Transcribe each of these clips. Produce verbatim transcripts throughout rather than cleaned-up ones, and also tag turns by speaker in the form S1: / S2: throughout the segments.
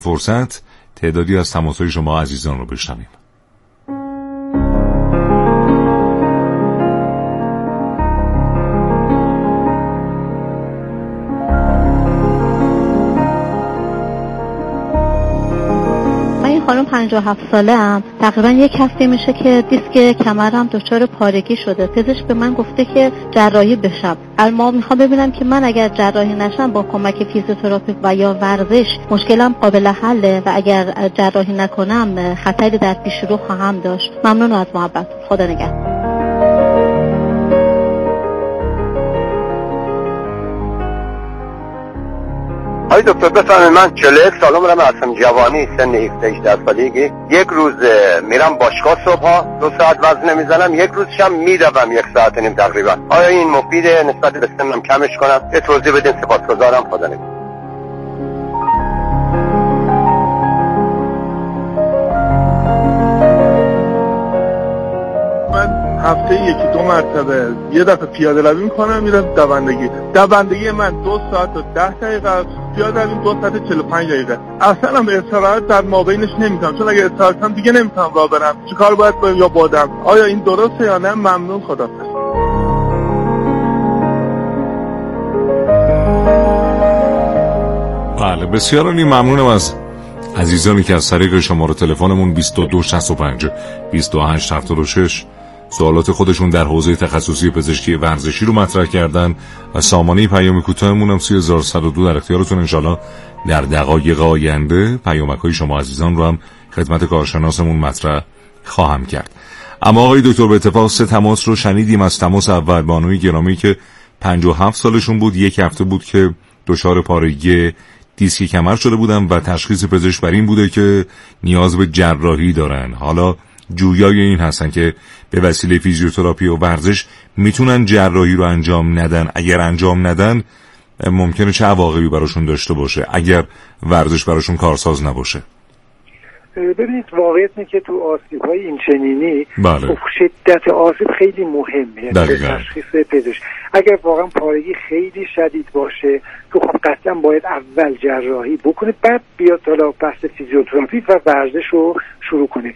S1: فرصت تعدادی از تماس‌های شما عزیزان رو بشنویم.
S2: خانم پنجاه و هفت ساله ام. تقریبا یک هفته میشه که دیسک کمرم دچار پارگی شده. پزشک به من گفته که جراحی بشم. اما میخوام ببینم که من اگر جراحی نشم با کمک فیزیوتراپی و یا ورزش مشکلم قابل حله و اگر جراحی نکنم خطری در پیش رو خواهم داشت. ممنون از محبت. خدا نگهدار.
S3: آقای دکتر بفرمایید، من چهل و یک سالم رم، هستم، جوانی، سن هجده سالگی. یک روز میرم باشگاه صبحا دو ساعت وزن نمیزنم، یک روز شب میدوم یک ساعت نیم تقریبا. آیا این مفیده نسبت به سنم کمش کنم؟ یه توضیح بدین، سپاسگزارم. خدا نگهدار.
S4: هفته یکی دو مرتبه یه دفعه پیاده روی میکنم، میرم دوندگی. دوندگی من دو ساعت و ده دقیقه است، پیاده روی دو ساعت چهل و پنج دقیقه. اصلا هم استراحت در مابینش نمیکنم، چون اگه استراحت کنم دیگه نمیتونم راه برم. چه کار باید کنم یا بادم؟ آیا این درسته یا نه؟ ممنون، خداحافظ.
S1: بله، بسیار عالی. ممنونم از عزیزانی که از طریق شماره تلفنمون بیست و دو شصت و پنج بیست و هشت هفتاد و شش سوالات خودشون در حوزه تخصصی پزشکی ورزشی رو مطرح کردن و سامانه پیام کوتاهمون هم سه هزار و صد و دو در اختیارتون. انشالله در دقایق آینده پیامک‌های شما عزیزان رو هم خدمت کارشناسمون مطرح خواهم کرد. اما آقای دکتر، به اتفاق سه تماس رو شنیدیم. از تماس اول بانوی گرامی که پنجاه و هفت سالشون بود، یک هفته بود که دچار پارگی دیسک کمر شده بودن و تشخیص پزشک بر این بوده که نیاز به جراحی دارن. حالا جویای این هستن که به وسیله فیزیوتراپی و ورزش میتونن جراحی رو انجام ندن. اگر انجام ندن ممکنه چه عواقبی براشون داشته باشه اگر ورزش براشون کارساز نباشه؟
S5: ببینید، واقعیت اینه که تو آسیب‌های این چنینی
S1: بله.
S5: شدت آسیب خیلی مهمه در تشخیص پزشک. اگر واقعا پارگی خیلی شدید باشه تو خب قطعا باید اول جراحی بکنه، بعد بیاد حالا بحث فیزیوتراپی و ورزش رو شروع کنه.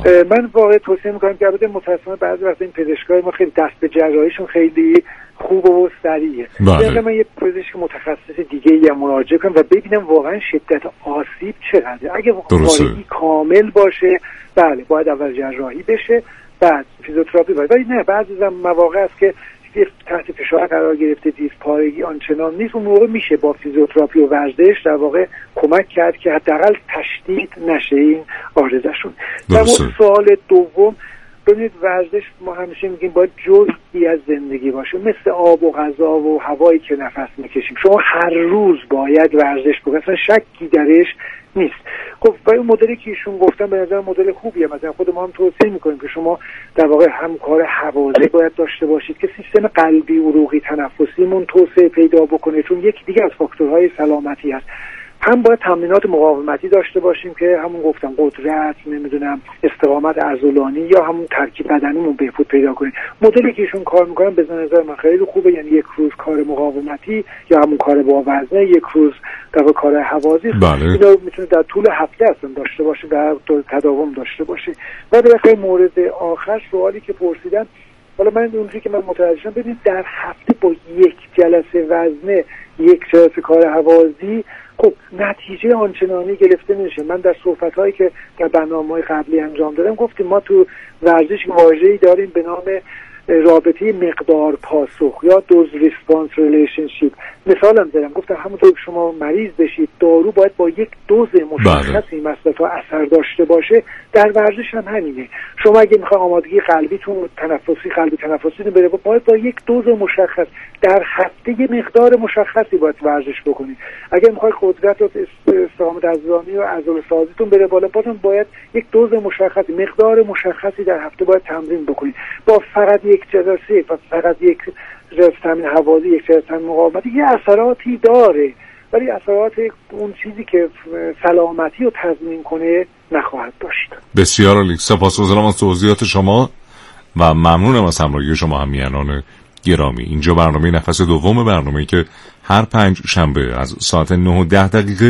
S5: من واقعا توصیه میکنم که البته متأسفانه بعضی وقتا این پزشکای ما خیلی دست به جراحیشون خیلی خوب و سریعه. یعنی من یه پزشک متخصص دیگه یا مراجعه کنم و ببینم واقعا شدت آسیب چقدره. اگه پارگی کامل باشه بله باید اول جراحی بشه بعد فیزیوتراپی باید. ولی نه، بعضی مواقع است که تحت فشار قرار گرفته دیسک پارگی آنچنان نیست، اون موقع میشه با فیزیوتراپی و ورزش در واقع کمک کرد که حداقل تشدید نشه این عارضه‌شون. در مورد سوال دوم، ببینید ورزش ما همیشه میگیم باید جزئی از زندگی باشه، مثل آب و غذا و هوایی که نفس میکشیم. شما هر روز باید ورزش بکنید، اصلا شکی درش نیست. خب برای مدلی که ایشون گفتن به نظر مدل خوبیه. مثلا خود ما هم توصیه میکنیم که شما در واقع هم کار حوازی باید داشته باشید که سیستم قلبی، عروقی، تنفسیمون توسعه پیدا بکنه، چون یکی دیگه از فاکتورهای سلامتی هست. هم باید تمرینات مقاومتی داشته باشیم که همون گفتم قدرت، نمیدونم استقامت عضلانی یا همون ترکیب بدنیمون بهبود پیدا کنیم. مدلی که ایشون کار میکنن به نظر من خیلی خوبه، یعنی یک روز کار مقاومتی یا همون کار با وزنه، یک روز در کار حوازی.
S1: بله.
S5: اینا میتونه در طول هفته اصلا داشته باشه و تداوم داشته باشه. و بالاخره مورد آخر سوالی که پرسیدن، حالا من اونجوری که من متوجه شدم، ببینید در هفته با یک جلسه وزنه، یک جلسه کار حوازی خب نتیجه آنچنانی گرفته نمیشه. من در صحبت‌هایی که در برنامه‌های قبلی انجام دادم گفتیم ما تو ورزش واژه‌ای داریم به نام رابطه مقدار پاسخ یا دوز ریسپانس ریلیشنشیپ. مثالم زدم، گفتم همونطور که شما مریض بشید دارو باید با یک دوز مشخصی مصرف و اثر داشته باشه، در ورزش هم همینه. شما اگه میخوای آمادگی قلبیتون، تنفسی قلبی تنفسیتون بره، باید با یک دوز مشخص در هفته یه مقدار مشخصی باید ورزش بکنید. اگه میخوای قدرت و استقامت عضلانی و عضله سازیتون بره بالا، بازم باید یک دوز مشخصی، مقدار مشخصی در هفته باید تمرین بکنید. با فقط یک جلسه و فقط یک جلسه تمرین حوازی، یک جلسه تمرین مقاومتی یه اثراتی داره، ولی اثرات اون چیزی که سلامتی رو تضمین کنه نخواهد داشت.
S1: بسیار عالی، سپاسگزارم از توضیحات شما و ممنونم از همراهی شما همیهنان گرامی. اینجا برنامه نفس دوم، برنامه‌ای که هر پنج شنبه از ساعت نه و ده دقیقه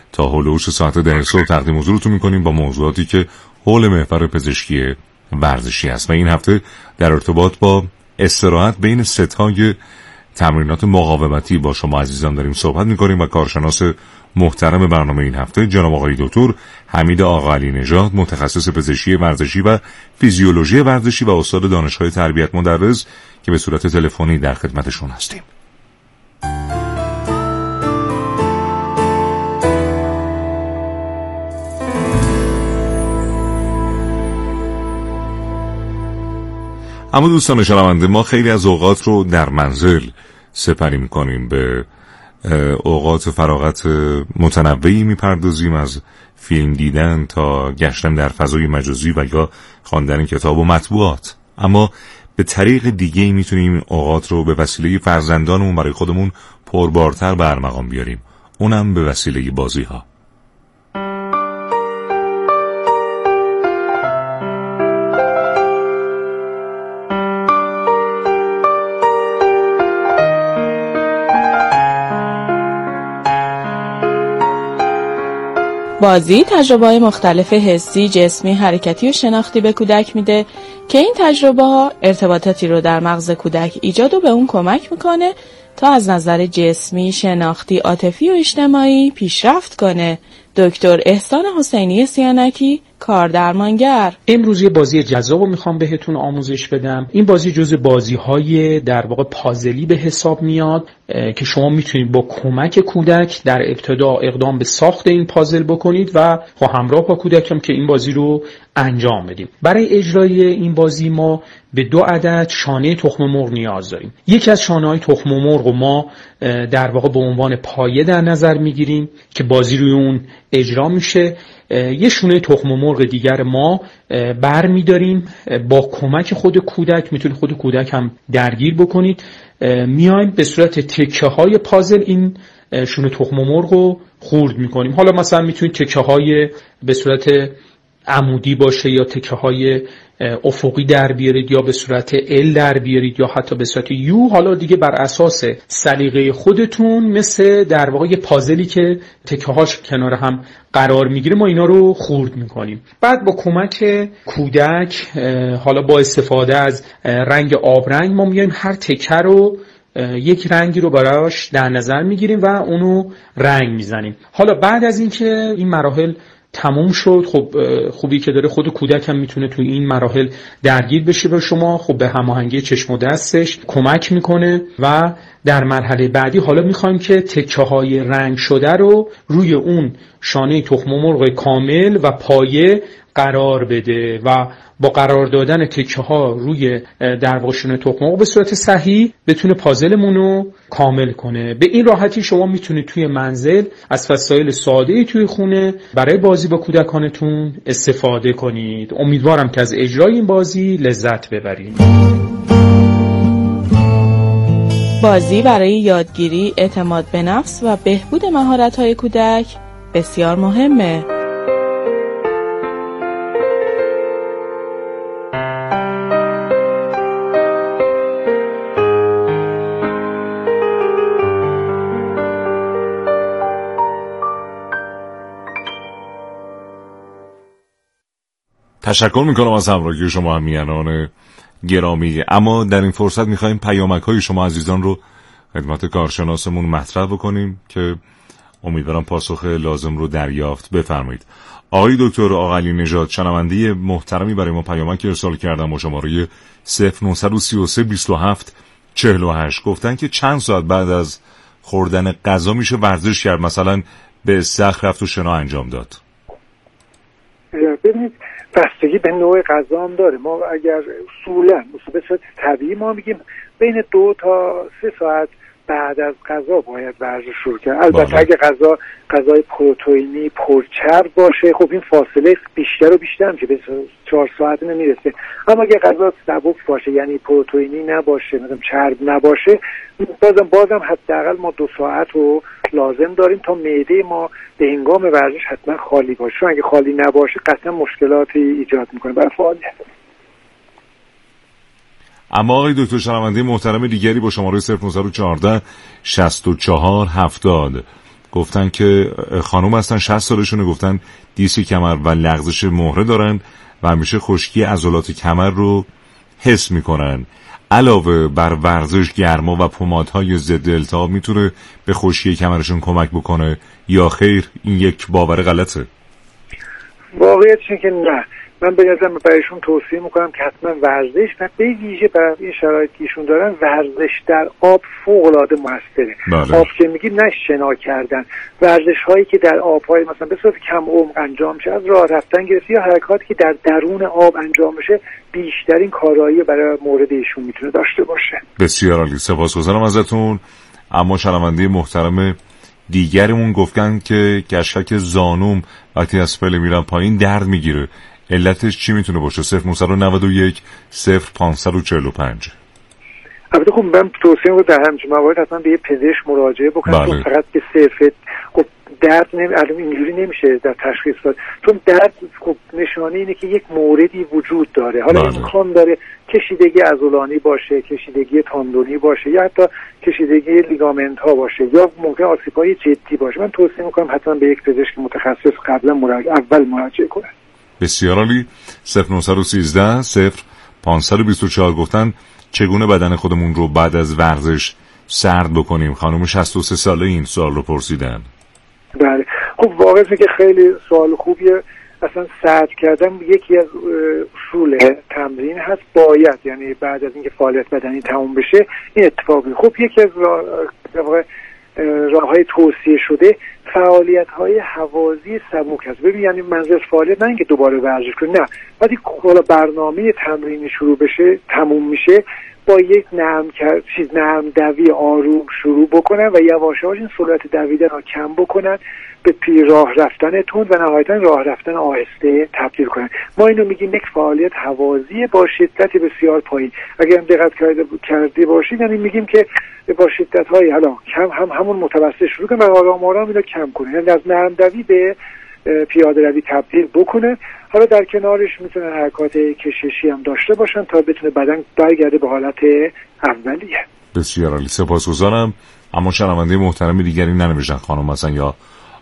S1: تا هولوش ساعت ده صبح تقدیم حضورتون میکنیم با موضوعاتی که حول محور پزشکی ورزشی است و این هفته در ارتباط با استراحت بین ستای تمرینات مقاومتی با شما عزیزان داریم صحبت میکنیم و کارشناس محترم برنامه این هفته جناب آقای دکتر حمید آقاعلی نژاد، متخصص پزشکی ورزشی و فیزیولوژی ورزشی و استاد دانشگاه تربیت مدرس که به صورت تلفنی در خدمتشون هستیم. اما دوستان شنونده، ما خیلی از اوقات رو در منزل سپری می‌کنیم، به اوقات فراغت متنوعی می‌پردازیم، از فیلم دیدن تا گشتن در فضای مجازی و یا خواندن کتاب و مطبوعات. اما به طریق دیگه‌ای می‌تونیم این اوقات رو به وسیله فرزندانمون برای خودمون پربارتر به ارمغان بیاریم، اونم به وسیله بازی‌ها.
S6: بازی تجربه‌های مختلف حسی، جسمی، حرکتی و شناختی به کودک میده که این تجربه‌ها ارتباطاتی رو در مغز کودک ایجاد و به اون کمک میکنه تا از نظر جسمی، شناختی، عاطفی و اجتماعی پیشرفت کنه. دکتر احسان حسینی سیانکی، کاردرمانگر.
S7: امروز یه بازی جذاب رو میخوام بهتون آموزش بدم. این بازی جزء بازی‌های در واقع پازلی به حساب میاد که شما میتونید با کمک کودک در ابتدا اقدام به ساخت این پازل بکنید و با همراه با کودک هم که این بازی رو انجام بدیم. برای اجرای این بازی ما به دو عدد شانه تخم مرغ نیاز داریم. یکی از شانه‌های تخم مرغ رو ما در واقع به عنوان پایه در نظر میگیریم که بازی روی اون اجرا میشه. یه شونه تخم مرغ دیگر ما بر می‌داریم، با کمک خود کودک، میتونید خود کودک هم درگیر بکنید، میایم به صورت تکه‌های پازل این شونه تخم مرغ رو خورد می‌کنیم. حالا مثلا میتونید تکه‌های به صورت عمودی باشه یا تکه‌های افقی در بیارید یا به صورت ال در بیارید یا حتی به صورت یو. حالا دیگه بر اساس سلیقه خودتون، مثل در واقع یه پازلی که تکه‌هاش کنار هم قرار میگیره، ما اینا رو خورد میکنیم. بعد با کمک کودک، حالا با استفاده از رنگ آبرنگ، ما میایم هر تکه رو یک رنگی رو براش در نظر میگیریم و اونو رنگ میزنیم. حالا بعد از اینکه این مراحل تموم شد، خب خوبی که داره خود کودک هم میتونه توی این مراحل درگیر بشه با شما، خب به هماهنگی چشم و دستش کمک میکنه و در مرحله بعدی حالا میخوایم که تکه های رنگ شده رو روی اون شانه تخم مرغ کامل و پایه قرار بده و با قرار دادن تکه ها روی در واقع شانه تخم مرغ به صورت صحیح بتونه پازلمون رو کامل کنه. به این راحتی شما میتونید توی منزل از وسایل ساده‌ای توی خونه برای بازی با کودکانتون استفاده کنید. امیدوارم که از اجرای این بازی لذت ببرید.
S6: بازی برای یادگیری، اعتماد به نفس و بهبود مهارت‌های کودک بسیار مهمه.
S1: تشکر میکنم از همراهی شما همیهنان گرامی. اما در این فرصت میخوایم پیامک‌های شما عزیزان رو خدمت کارشناسمون مطرح بکنیم که امیدوارم پاسخ لازم رو دریافت بفرمایید. آقای دکتر آقاعلی نژاد، شنونده محترمی برای ما پیامک ارسال کردن با شماره صفر نه سه سه بیست و هفت چهل و هشت. گفتن که چند ساعت بعد از خوردن غذا میشه ورزش کرد، مثلا به استخر رفت و شنا انجام داد.
S5: ببینید بستگی به نوع غذا هم داره. ما اگر اصولا به صورت طبیعی ما میگیم بین دو تا سه ساعت بعد از غذا باید ورزش شروع کرد. البته اگه غذا غذای پروتئینی پرچرب باشه، خب این فاصله بیشتر و بیشتر میشه، به چهار ساعت نمیرسه. اما اگه غذا سبک باشه، یعنی پروتئینی نباشه، مثلا چرب نباشه، بازم بازم حداقل ما دو ساعت رو لازم داریم تا معده ما به هنگام ورزش حتما خالی باشه. اگه خالی نباشه قطعا مشکلاتی ایجاد میکنه برای فعالیت.
S1: اما آقای دکتر، شنونده محترم دیگری با شماره صفر نه یک چهار شصت و چهار هفتاد گفتن که خانم هستن شصت سالشونه، گفتن دیسک کمر و لغزش مهره دارن و همیشه خشکی عضلات کمر رو حس میکنن. علاوه بر ورزش، گرما و پمادهای ضد التهاب میتونه به خشکی کمرشون کمک بکنه یا خیر این یک باور غلطه؟
S5: واقعیتش اینه که نه. من به نظرم برایشون توصیه میکنم که حتما ورزش و به ویژه برای این شرایطی که ایشون دارن ورزش در آب فوق العاده موثره.
S1: بله.
S5: آب که میگیم نه شنا کردن، ورزش هایی که در آبهای مثلا به صورت کم عمق انجام میشه، از راه رفتن گرفته یا حرکاتی که در درون آب انجام میشه، بیشترین کارایی برای مورد ایشون میتونه داشته باشه.
S1: بسیار عالی، سپاسگزارم ازتون. اما شنونده محترم دیگرمون گفتن که گشک زانوم وقتی از پله میرم پایین درد میگیره، علتش چی میتونه باشه؟ صفر نهصد و نود و یک صفر پانصد و چهل و پنج.
S5: البته خب من توصیه رو در همچین موارد حتما به یه پزشک مراجعه بکنم، چون فقط به صرف خب درد نمی... اینجوری نمیشه در تشخیص داد، چون درد خب نشانه اینه که یک موردی وجود داره. حالا امکان داره کشیدگی عضلانی باشه، کشیدگی تاندونی باشه، یا حتی کشیدگی لیگامنت ها باشه، یا ممکن آسیب‌های جدی باشه. من توصیه میکنم حتما به یک پزشک متخصص قبلا مراجعه اول مراجعه کنه.
S1: بسیار عالی. صفر نهصد و سیزده صفر پانصد و بیست و چهار گفتن چگونه بدن خودمون رو بعد از ورزش سرد بکنیم؟ خانم شصت و سه ساله این سوال رو پرسیدن.
S5: بله خب واقعا که خیلی سوال خوبیه. اصلا سرد کردن یکی از اصول تمرین هست، باید یعنی بعد از اینکه فعالیت بدنی تموم بشه این اتفاق میفته. خب یکی از راه راههای توصیه شده فعالیت‌های هوازی سبک هست. ببین یعنی منظور فعالیت نه اینکه دوباره ورزش کنی، نه، وقتی حالا برنامه تمرینی شروع بشه تموم میشه با یک نرم کرد چیز نرم دوی آروم شروع بکنن و یواش یواش این سرعت دویدن رو کم بکنن به پی راه رفتن تند و نهایتا راه رفتن آهسته تبدیل کنن. ما اینو میگیم یک فعالیت هوازی با شدت بسیار پایین. اگر هم دقت کرده کردی باشید یعنی میگیم که با شدت‌های حالا کم هم همون متوسط شروع کنه و آرام آرام اینو کم کنه، یعنی از نرم دوی به پیاده روی تبدیل بکنه. حالا در کنارش میتونه حرکات کششی هم داشته باشن تا بتونه بدن برگرده به حالت اولیه.
S1: بسیار عالی، سپاسگزارم. اما شنونده محترم دیگری ننوشتن خانم مثلا یا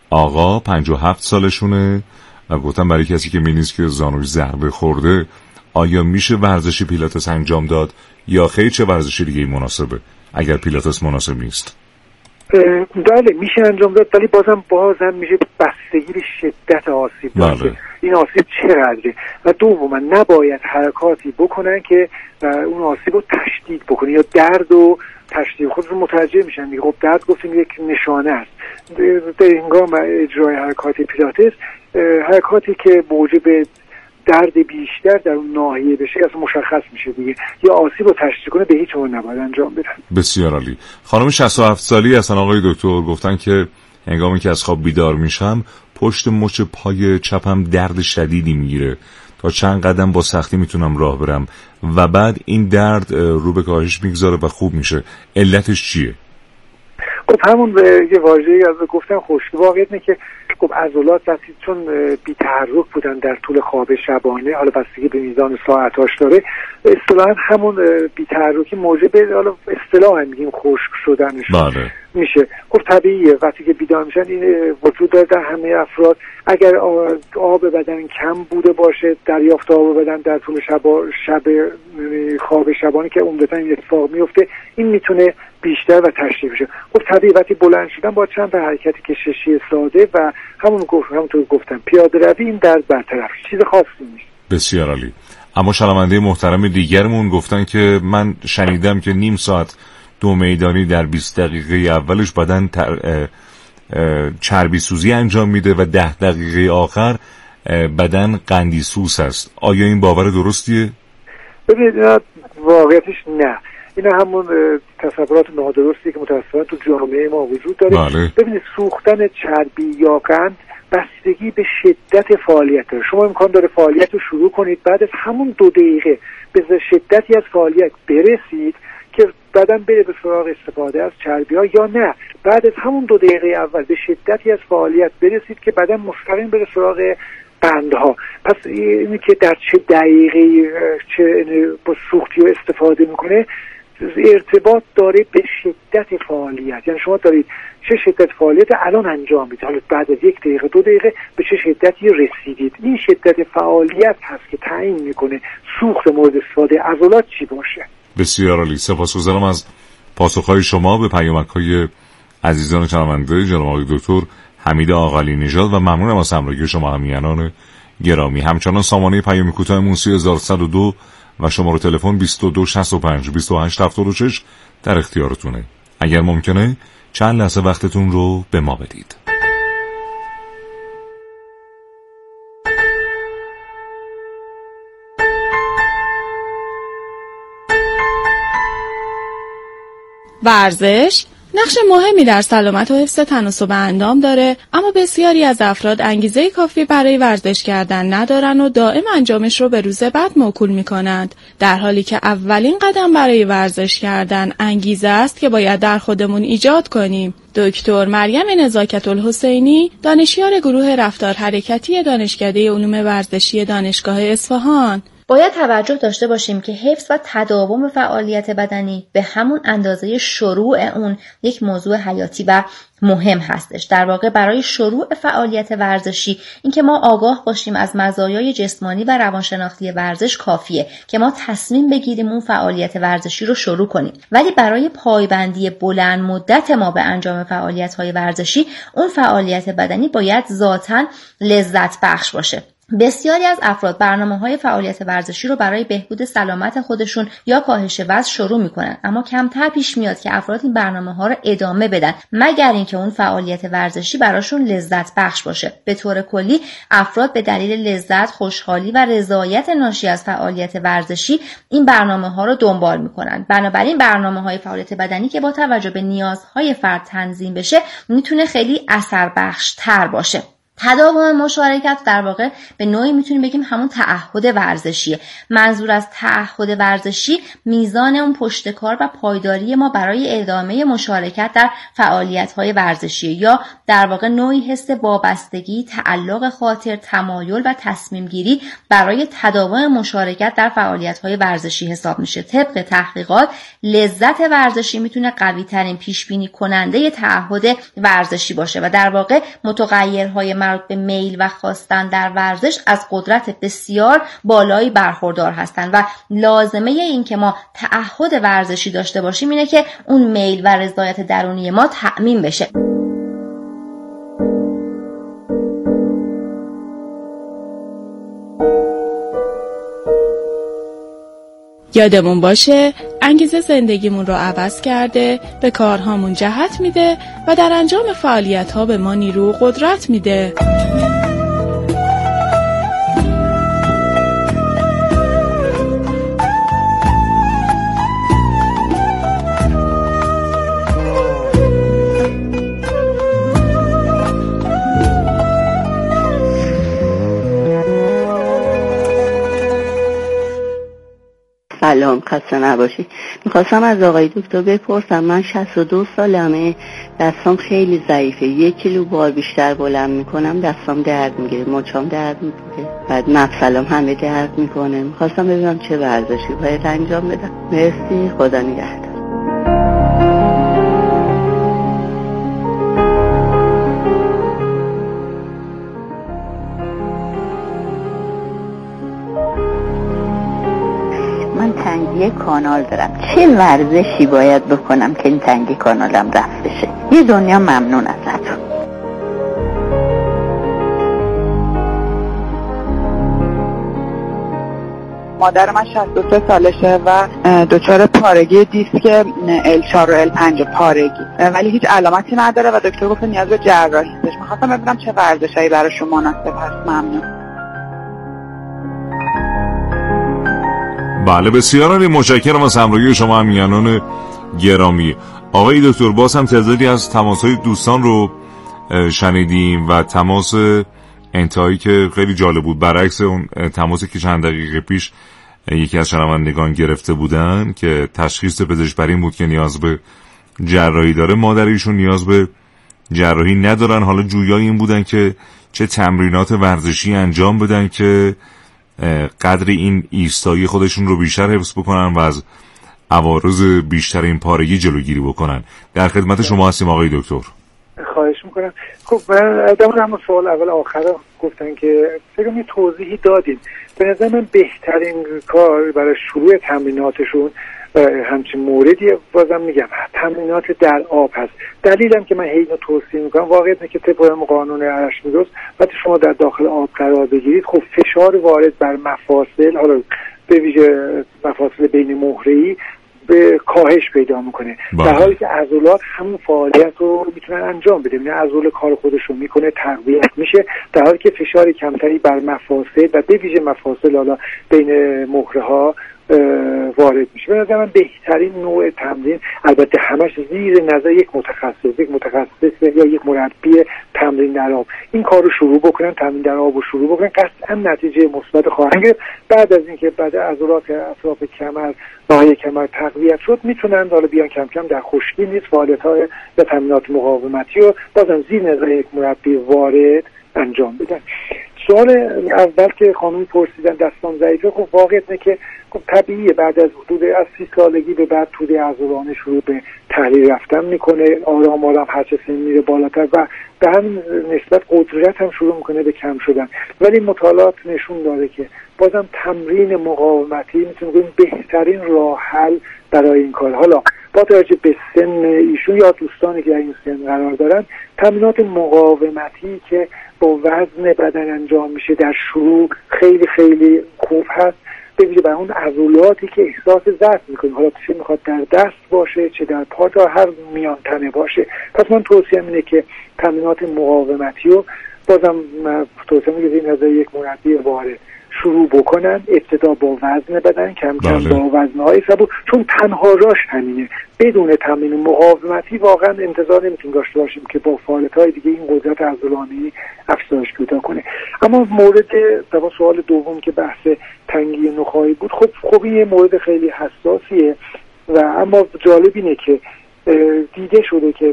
S1: آقا پنجاه و هفت سالشونه و گفتن برای کسی که می‌بینید که زانوش ضربه خورده آیا میشه ورزشی پیلاتس انجام داد یا خیلی چه ورزشی دیگه مناسبه اگر پیلاتس مناسب نیست؟
S5: بله میشه انجام داد، ولی بازم بازم میشه بستگی به شدت آسیب داشته. بله. این آسیب چقدره و دوما نباید حرکاتی بکنن که اون آسیب رو تشدید بکنه یا درد و تشدید. خودتون متوجه میشن دیگه. خب درد گفتیم یک نشانه است. در هنگام اجرای حرکات پیلاتس حرکاتی که موجب درد بیشتر در اون ناحیه بشه اصلا مشخص میشه دیگه، یا آسیب رو تشدید کنه به هیچ عنوان نباید انجام بدن.
S1: بسیار عالی. خانم شصت و هفت سالی هستن آقای دکتر، گفتن که هنگامی که از خواب بیدار میشم پشت مچ پای چپم درد شدیدی میگیره، تا چند قدم با سختی میتونم راه برم و بعد این درد رو به کاهش میگذاره و خوب میشه. علتش چیه؟
S5: خب همون یه واژه‌ای از گفتن خشکی. واقعیت اینه که خب عضلات وقتی چون بی تحرک بودن در طول خواب شبانه، حالا بستگی به میزان ساعتاش داره، اصطلاحاً همون بی تحرکی موجب حالا اصطلاحاً میگیم خشک شدنش
S1: بله.
S5: میشه. خب طبیعیه وقتی که بیدار میشن این وجود داره در همه افراد. اگر آب بدن کم بوده باشه، دریافت آب بدن در طول شب شب خواب شبانه که عمدتاً این اتفاق میفته، این میتونه بیشتر و تشدید بشه. خب طبیعی وقتی بلند شدن با چند تا حرکت کششی ساده و همون گفت همونطور گفتم پیاده روی این درد برطرف، چیز خاصی نیست. بسیار
S1: عالی. اما شنونده محترم دیگرمون گفتن که من شنیدم که نیم ساعت دو میدانی در بیست دقیقه اولش بدن تر اه اه چربی سوزی انجام میده و ده دقیقه آخر بدن قندی سوز است. آیا این باور درستیه؟
S5: ببینید واقعیتش نه. اینا همون تصورات نادرستی که متأسفانه تو جامعه ما وجود داره.
S1: بله.
S5: ببینید سوختن چربی یا قند بستگی به شدت فعالیت داره. شما امکان داره فعالیت رو شروع کنید، بعد از همون دو دقیقه به شدتی از فعالیت برسید که بدن بره به سراغ استفاده از چربی ها، یا نه بعد از همون دو دقیقه اول به شدتی از فعالیت برسید که بدن مستقیم بره سراغ قندها. پس اینی که در چه دقیقه چه با سوختی رو استفاده میکنه ارتباط داره به شدت فعالیت. یعنی شما دارید چه شدت فعالیت الان انجام میدید، حالا بعد از یک دقیقه دو دقیقه به چه شدتی رسیدید. این شدت فعالیت هست که تعیین میکنه سوخت مورد استفاده عضلات چی باشه.
S1: بسیار عالی. سپاسگزارم از پاسخهای شما به پیامک‌های عزیزان شنونده جناب آقای دکتر حمید آقالی نژاد و ممنونم از همراهی شما همیهنان گرامی. همچنان سامانه پیام کوتاه سی هزار و صد و دو و شماره تلفن بیست و دو شصت و پنج بیست و هشت هفتاد و شش در اختیارتونه. اگر ممکنه چند لحظه وقتتون رو به ما بدید.
S6: ورزش نقش مهمی در سلامت و حفظ تناسب اندام داره، اما بسیاری از افراد انگیزه کافی برای ورزش کردن ندارن و دائم انجامش رو به روز بعد موکول میکنند، در حالی که اولین قدم برای ورزش کردن انگیزه است که باید در خودمون ایجاد کنیم. دکتر مریم نزاکت الحسینی، دانشیار گروه رفتار حرکتی دانشکده علوم ورزشی دانشگاه اصفهان:
S8: باید توجه داشته باشیم که حفظ و تداوم فعالیت بدنی به همون اندازه شروع اون یک موضوع حیاتی و مهم هستش. در واقع برای شروع فعالیت ورزشی اینکه ما آگاه باشیم از مزایای جسمانی و روانشناختی ورزش کافیه که ما تصمیم بگیریم اون فعالیت ورزشی رو شروع کنیم. ولی برای پایبندی بلند مدت ما به انجام فعالیت‌های ورزشی، اون فعالیت بدنی باید ذاتاً لذت بخش باشه. بسیاری از افراد برنامه‌های فعالیت ورزشی رو برای بهبود سلامت خودشون یا کاهش وزن شروع میکنن، اما کمتر پیش میاد که افراد این برنامه‌ها رو ادامه بدن مگر اینکه اون فعالیت ورزشی براشون لذت بخش باشه. به طور کلی افراد به دلیل لذت، خوشحالی و رضایت ناشی از فعالیت ورزشی این برنامه‌ها رو دنبال میکنن. بنابراین برنامه‌های فعالیت بدنی که با توجه به نیازهای فرد تنظیم بشه میتونه خیلی اثر بخش تر باشه. تداوم مشارکت در واقع به نوعی میتونیم بگیم همون تعهد ورزشیه. منظور از تعهد ورزشی میزان اون پشتکار و پایداری ما برای ادامه مشارکت در فعالیت‌های ورزشی، یا در واقع نوعی حس وابستگی، تعلق خاطر، تمایل و تصمیم گیری برای تداوم مشارکت در فعالیت‌های ورزشی حساب میشه. طبق تحقیقات لذت ورزشی میتونه قوی ترین پیش بینی کننده تعهد ورزشی باشه و در واقع متغیرهای مربوط به میل و خواستن در ورزش از قدرت بسیار بالایی برخوردار هستند و لازمه این که ما تعهد ورزشی داشته باشیم اینه که اون میل و رضایت درونی ما تأمین بشه.
S6: یادمون باشه انگیزه زندگیمون رو عوض کرده، به کارهامون جهت میده و در انجام فعالیت‌ها به ما نیرو و قدرت میده.
S9: سلام، خسته نباشی. میخواستم از آقای دکتر بپرسم، من شصت و دو سالمه، دستام خیلی ضعیفه، یک کیلو بار بیشتر بلند میکنم دستام درد میگیره، مچام درد میگیره، بعد مفصلم همه درد میکنه. میخواستم ببینم چه ورزشی باید انجام بدم. مرسی، خدا نگهدار. تنگی کانال دارم، چه ورزشی باید بکنم که این تنگی کانالم رفت بشه؟ یه دنیا ممنون ازتون.
S10: مادر من شصت و سه سالشه و دچار پارگی دیسک ال چهار و ال پنج پارگی، ولی هیچ علامتی نداره و دکتر گفت نیاز به جراحی داره. می‌خواستم ببینم چه ورزشایی براشون مناسب هست. ممنون.
S1: بله، بسیار عالی. متشکرم از همراهی شما همیهنان گرامی. آقای دکتر، باز هم تعدادی از تماس‌های دوستان رو شنیدیم و تماس انتهایی که خیلی جالب بود، برعکس اون تماسی که چند دقیقه پیش یکی از شنوندگان گرفته بودن که تشخیص پزشک بر این بود که نیاز به جراحی داره. مادر ایشون نیاز به جراحی ندارن، حالا جویای این بودن که چه تمرینات ورزشی انجام بدن که قدر این ایستایی خودشون رو بیشتر حفظ بکنن و از عوارض بیشتر این پارگی جلوگیری بکنن. در خدمت شما هستیم آقای دکتر.
S5: خواهش میکنم. خب من در همون سوال اول آخر گفتن که فکر کنم توضیحی دادیم. به نظر من بهترین کار برای شروع تمریناتشون همچین موردی بازم میگم تمرینات در آب هست. دلیلم که من هی اینو توصیه میکنم واقعا اینه که طبق قانون ارشمیدس وقتی شما در داخل آب قرار بگیرید خب فشار وارد بر مفاصل، حالا به ویژه مفاصل بین مهره‌ای، به کاهش پیدا میکنه، در حالی که عضلات همون فعالیت رو میتونن انجام بده. یعنی عضله کار خودش رو میکنه، تقویت میشه، در حالی که فشار کمتری بر مفاصل و به ویژه مفاصل حالا بین مهره ها وارد میشه. به نظر من بهترین نوع تمرین، البته همش زیر نظر یک متخصص یک متخصص یا یک مربی تمرین در آب، این کار رو شروع بکنن، تمرین در آب رو شروع بکنن، قطعا نتیجه مثبت خواهند گرفت. بعد از اینکه بعد عضلات اطراف کمر، ناحیه کمر تقویت شد، میتونن حالا بیان کم کم در خشکی نیز فعالیت‌های یا تمرینات مقاومتی رو بازم زیر نظر یک مربی وارد انجام بدن. سوال اول که خانم پرسیدن دستان ضعیفه، خب واقعیت اینه که خب طبیعیه بعد از حدود از سی سالگی به بعد توده عضلانه شروع به تحلیل رفتن میکنه، آرام آرام هر چه سن میره بالاتر و به همین نسبت قدرت هم شروع میکنه به کم شدن. ولی مطالعات نشون داده که بازم تمرین مقاومتی میتونه بگیم بهترین راه حل برای این کار. حالا با توجه به سن ایشون یا دوستانی که در این سن قرار دارن، تمرینات مقاومتی که با وزن بدن انجام میشه در شروع خیلی خیلی خوب هست، به ویژه برای اون عضلاتی که احساس ضعف میکنه، حالا چه میخواد در دست باشه چه در پا تا هر میان تنه باشه. پس من توصیه اینه که تمرینات مقاومتی رو بازم توصیه میگه این نظر یک مربی وارد شروع بکنن، ابتدا با وزن بدن، کم کم با وزنهای سبک، چون تنها راش همینه. بدون تمرین مقاومتی واقعا انتظار نمیتونیم داشته باشیم که با فعالیت‌های دیگه این قدرت عضلانی افزایش پیدا کنه. اما مورد در سوال دوم که بحث تنگی نخاعی بود، خب خب این مورد خیلی حساسیه و اما جالب اینه که دیده شده که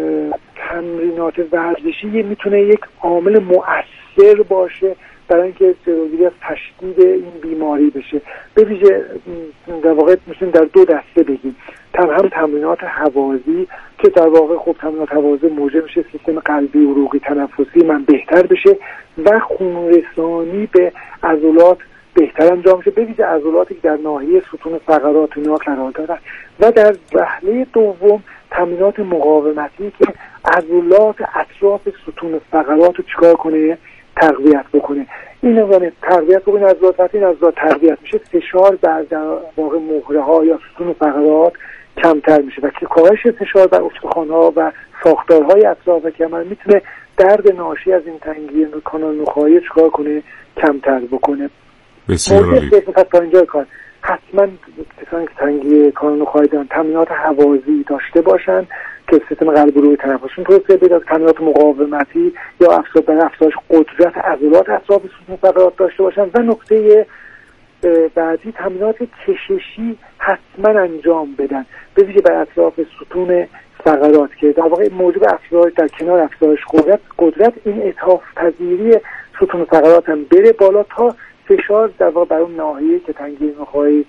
S5: تمرینات ورزشی میتونه یک عامل مؤثر باشه برای اینکه جلوگیری از تشدید این بیماری بشه. به ویژه در واقع میتونیم در دو دسته بگیم، هم تمرینات هوازی که در واقع خب تمرینات هوازی موجب میشه سیستم قلبی، عروقی، تنفسی من بهتر بشه و خونرسانی به عضلات بهتر انجام میشه، به ویژه عضلاتی که در ناحیه ستون فقرات اینا قرار دارن. و در وهله دوم تمرینات مقاومتی که عضلات اطراف ستون فقرات رو چیکار کنه؟ تقویت بکنه. این یعنی تقویت بکنه عضلات، وقتی این عضلات تقویت میشه فشار بر در واقع مهره ها یا ستون فقرات کمتر میشه و که کاهش فشار بر استخوان‌ها و ساختارهای اطراف کمر میتونه درد ناشی از این تنگی کانال نخاعی چیکار کنه؟ کمتر بکنه.
S1: بسیار عالی.
S5: تا اینجا کار حتما کسانی که تنگی کانال نخاعی دارن تمرینات هوازی داشته باشن که سیستم قلبی روی تنفسشون توسعه بده، تمرینات مقاومتی یا افزایش برای افزایش قدرت عضلات اطراف ستون فقرات داشته باشن و نکته بعدی تمرینات کششی حتما انجام بدن، به ویژه بر اطراف ستون فقرات که در واقع موجب افزایش در کنار افزایش قدرت قدرت این اتحاف پذیری ستون فقرات هم بره بالا تا فشار در واقع بر اون ناحیه که تنگی نخاعی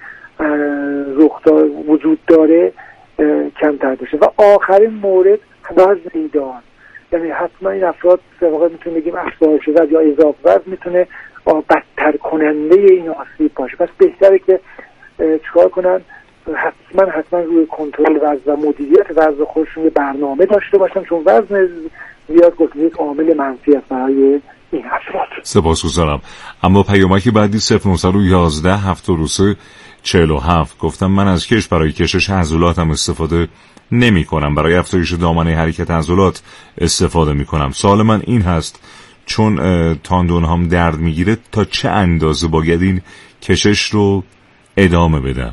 S5: رخ دار وجود داره کمتر بشه. و آخرین مورد وزن ایدئال، یعنی حتما این افراد در واقع میتونیم بگیم افزایش وزن یا اضافه وزن میتونه بدتر کننده این آسیب باشه. پس بهتره که چیکار کنن؟ حتما حتما روی کنترل وزن و مدیریت وزن خودشون یه برنامه داشته باشن، چون وزن زیاد گفتم یک عامل منفی است برای این افراد.
S1: سپاسگزارم. اما پیامک بعدی صفر نه یک یک هفتاد و سه چهل و هفت گفتم من از کش برای کشش عضلاتم استفاده نمی کنم، برای افزایش دامنه حرکت عضلات استفاده می کنم. سوال من این هست چون تاندون هم درد می گیره تا چه اندازه باید این کشش رو ادامه بدم؟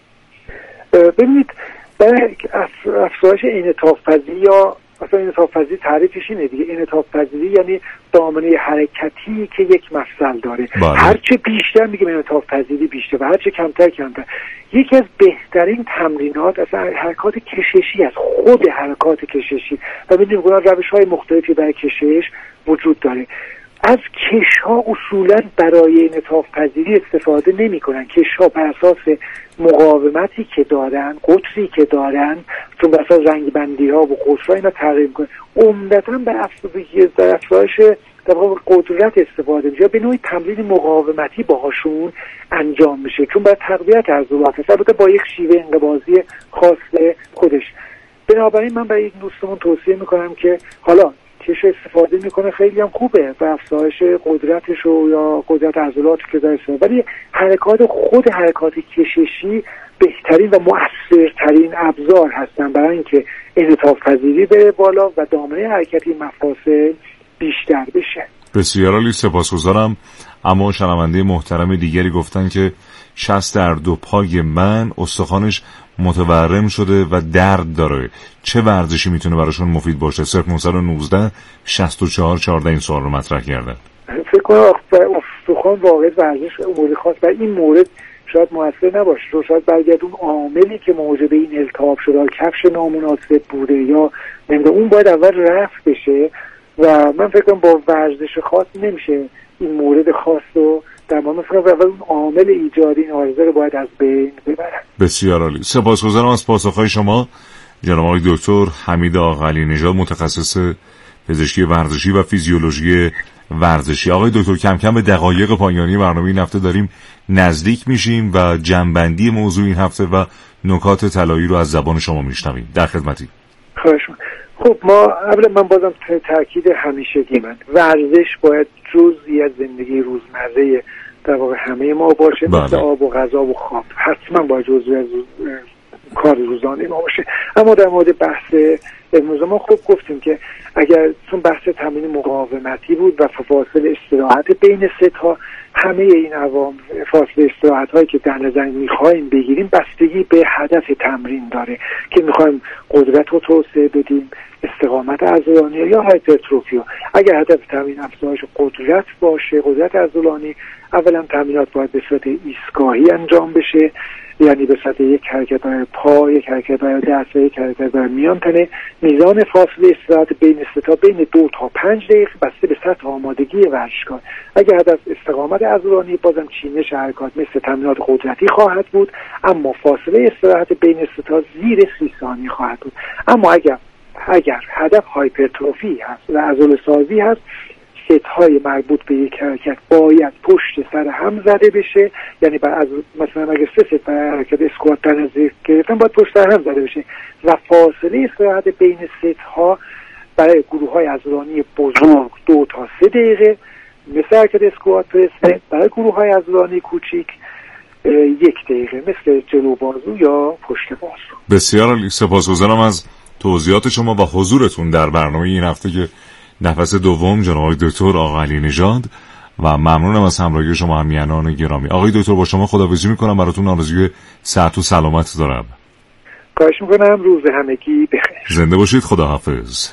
S5: ببینید برای افزایش انعطاف پذیری یا اصلا انعطاف پذیری تعریفش اینه دیگه، انعطاف پذیری یعنی دامنه حرکتی که یک مفصل داره.
S1: بله.
S5: هرچه بیشتر میگیم انعطاف پذیری بیشتر و هرچه کمتر کمتر. یکی از بهترین تمرینات اصلا حرکات کششی است، خود حرکات کششی و میدونیم روش های مختلفی برای کشش وجود داره. از کش‌ها اصولا برای انعطاف پذیری استفاده نمی‌کنن. کش‌ها بر اساس مقاومتی که دارن، قطری که دارن، چون بر اساس رنگ بندی‌ها و قطرها اینا تغییر می‌کنن، عمدتاً به افزایش در واقع قدرت استفاده میشه، به نوعی تمرین مقاومتی باهاشون انجام میشه، چون باید تقویت عضلات هست، البته با یک شیوه انقباضی خاص خودش. بنابراین من برای یک دوستمون توصیه میکنم که حالا کش استفاده میکنه خیلی هم خوبه به افزایش قدرتش و یا قدرت عضلات که داره، ولی حرکات خود حرکات کششی بهترین و مؤثرترین ابزار هستن برای اینکه انعطاف پذیری بره بالا و دامنه حرکتی مفاصل بیشتر بشه.
S1: بسیار عالی، سپاسگزارم. اما شنونده محترم دیگری گفتن که شست در دو پای من استخوانش متورم شده و درد داره، چه ورزشی میتونه براشون مفید باشه؟ صفر نه یک نه شصت و چهار چهارده این سوال رو مطرح کردن.
S5: فکر کنم استخوان واقعا ورزش مورد خاص و این مورد شاید موثر نباشه، رو شاید برگرد اون عاملی که موجب این التهاب شده، کفش نامناسب بوده یا نمیدونم، اون باید اول رفع بشه و من فکر کنم با ورزش خاص نمیشه این مورد خاص رو در واقع فکر کنم اول اون عامل ایجادی این عارضه رو باید از بین ببرن.
S1: بسیار عالی، سپاسگزارم از پاسخهای شما جناب آقای دکتر حمید آقاعلی نژاد، متخصص پزشکی ورزشی و فیزیولوژی ورزشی. آقای دکتر، کم کم به دقایق پایانی برنامه این هفته داریم نزدیک میشیم و جنبندی موضوع این هفته و نکات طلایی رو از زبان شما میشنویم. در خدمتی.
S5: خواهش می‌کنم. خب ما اولا من بازم تاکید همیشگی من ورزش باید جزئی از زندگی روزمره در واقع همه ما باشه، بله. مثل آب و غذا و خواب حتما باید جزئی از کار روزانه ما باشه. اما در مورد بحث امروز ما خوب گفتیم که اگر چون بحث تمرین مقاومتی بود و فاصله استراحت بین ست‌ها، همه این عوامل فاصله استراحت هایی که در نظر میخوایم بگیریم بستگی به هدف تمرین داره که میخوایم قدرت رو توسعه بدیم، استقامت عضلانی یا هایپرتروفی. اگر هدف تمرین افزایش قدرت باشه، قدرت عضلانی، اولا تمرینات باید به صورت ایستگاهی انجام بشه، یعنی به صورت یک حرکت برای پا، یک حرکت برای دست و یک حرکت برای میان تنه. میزان فاصله استراحت بین ستا بین دو تا پنج دقیقه بسته به سطح آمادگی ورزشکار. اگر هدف استقامت عضلانی، بازم چینش حرکات مثل تمرینات قدرتی خواهد بود، اما فاصله استراحت بین ستا زیر سی ثانیه خواهد بود. اما اگر اگر هدف هایپرتروفی هست و عضله سازی هست، ست‌های مربوط به یک حرکت باید پشت سر هم زده بشه، یعنی از مثلا اگر سه ست برای حرکت اسکوات در نظر گرفتن باید پشت سر هم زده بشه و فاصله استراحت بین ست‌ها برای گروه‌های عضلانی بزرگ دو تا سه دقیقه، مثل حرکت اسکوات پرس. برای گروه‌های عضلانی کوچیک یک دقیقه، مثل جلو بازو یا پشت بازو.
S1: بسیار عالی، سپاسگزارم از توضیحات شما و حضورتون در برنامه این هفته که نفس دوم جناب آقای دکتر آقاعلی نژاد و ممنونم از همراهی شما همیهنان گرامی. آقای دکتر با شما خداحافظی میکنم، براتون آرزوی صحت و سلامت دارم.
S5: خواهش میکنم، روز همگی بخیر.
S1: زنده باشید، خداحافظ.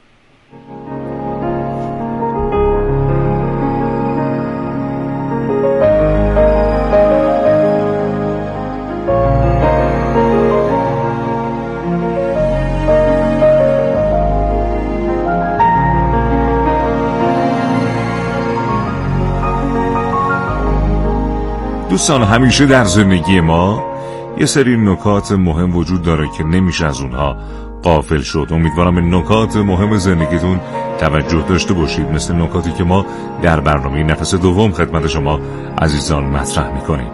S1: دوستان، همیشه در زندگی ما یه سری نکات مهم وجود داره که نمیشه از اونها غافل شد. امیدوارم به نکات مهم زندگیتون توجه داشته باشید، مثل نکاتی که ما در برنامه نفس دوم خدمت شما عزیزان مطرح میکنیم.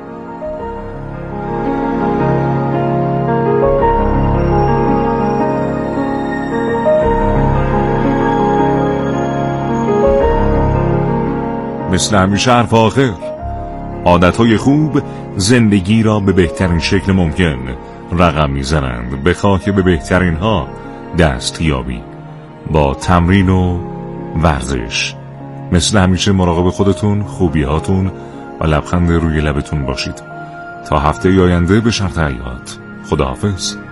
S1: مثل همیشه حرف آخر، عادتهای خوب زندگی را به بهترین شکل ممکن رقم میزنند. بخواه که به بهترین ها دست یابی با تمرین و ورزش. مثل همیشه مراقب خودتون، خوبی هاتون و لبخند روی لبتون باشید. تا هفته آینده به شرط حیات. خداحافظ.